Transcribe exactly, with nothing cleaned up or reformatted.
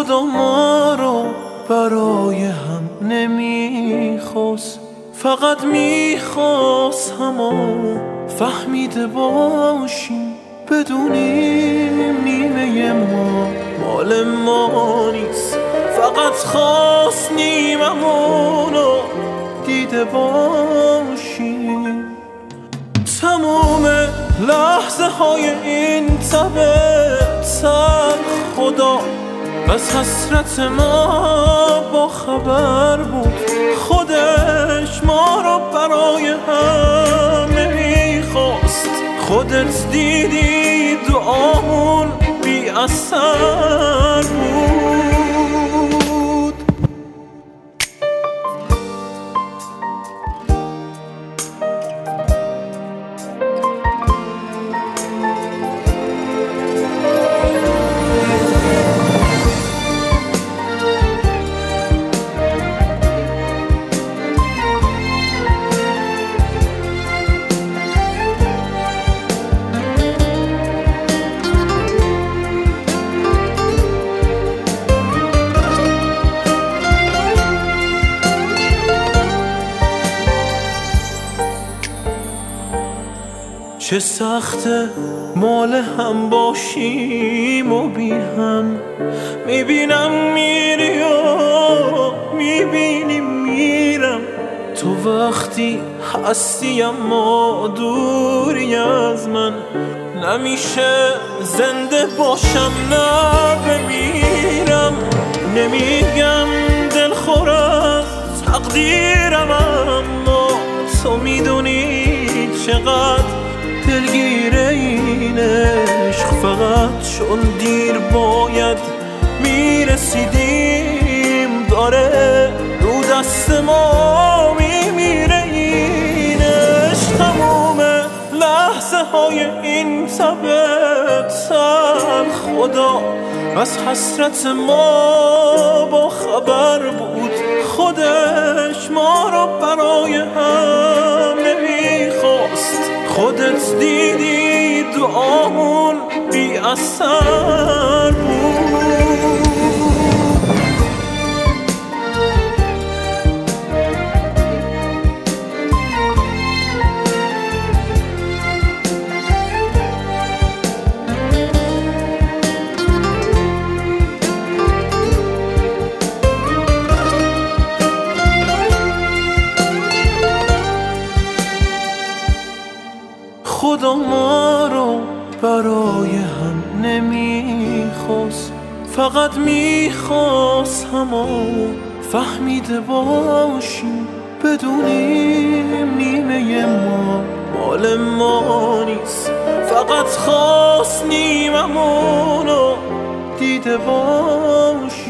خدا ما رو برای هم نمیخواست، فقط میخواست همون فهمیده باشیم، بدونیم نیمه ما مال ما نیست، فقط خواست نیممونو دیده باشیم. تموم لحظه های این تبت خدا از حسرت ما با خبر بود، خودش ما رو برای هم نمیخواست، خودت دیدی دعامون بی اثر بود. چه سخته مال هم باشیم و بی هم، میبینم میری و میبینی میرم، تو وقتی هستی اما دوری از من، نمیشه زنده باشم نه بمیرم، نمیگم دلخور از تقدیرم، اما تو میدونی چقدر دلگیره این عشق، فقط چون دیر باید میرسیدیم، داره رو دست ما میمیره این عشق. تموم لحظه های این تبت خدا از حسرت ما با خبر بود، خودش ما رو برای هم نمیخواست، خودت دیدی دعامون بی اثر بود. خدا ما رو برای هم نمیخواست، فقط میخواست همون فهمیده باشیم، بدونیم نیمه ما مال ما نیست، فقط خواست نیممونو دیده باشیم.